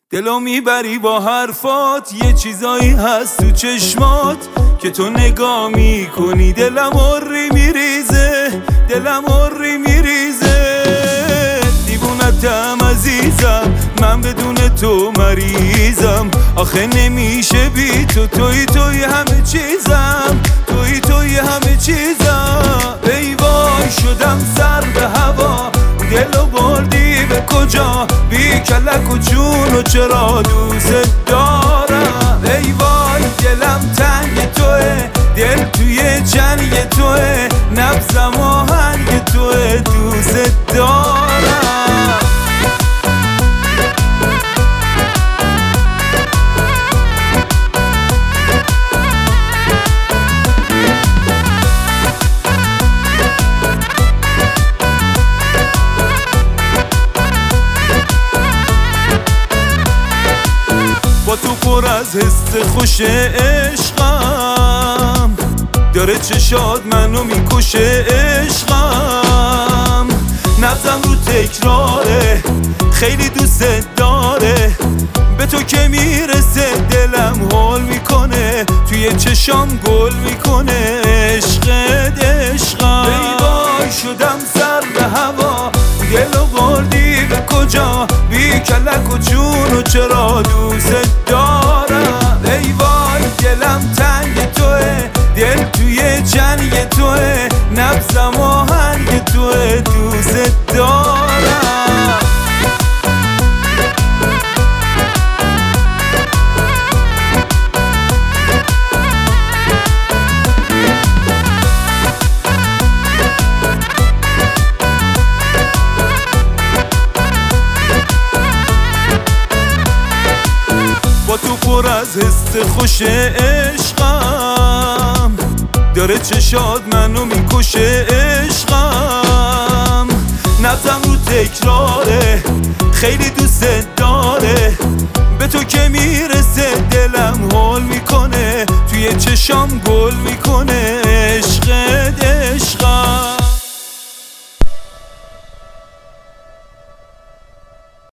دلو میبری با حرفات، یه چیزایی هست تو چشمات که تو نگاه میکنی دلم عری میریزه، دلم عری میریزه. دیوونتم عزیزم، من بدون تو مریضم. آخه نمیشه بی تو، توی همه چیزم، توی همه چیزم. ای وای شدم سر به هوا، دلو بردی به کجا؟ بی کلک و جون و چرا دوست دارم. ای وای دلم تنگ توه، دل توی جنگ توه، نبضم آهنگ توه، دوست دارم. با تو پر از حس خوش عشقم، داره چشات منو میکشه عشقم. نبضم رو تکراره، خیلی دوست داره، به تو که میرسه دلم هول میکنه، توی چشام گل میکنه عشقت عشقم. ای وای شدم سر به هوا، دلو بردی به کجا؟ بی کلک و جون و چرا دوست دارم. ای وای دلم تنگ توه، دل توی جنگ توه، نبضم آهنگ توه، دوست دارم. با تو پر از حس خوش عشقم، داره چشات منو میکشه عشقم. نبضم رو تکراره، خیلی دوست داره، به تو که میرسه دلم هول میکنه، توی چشام گل میکنه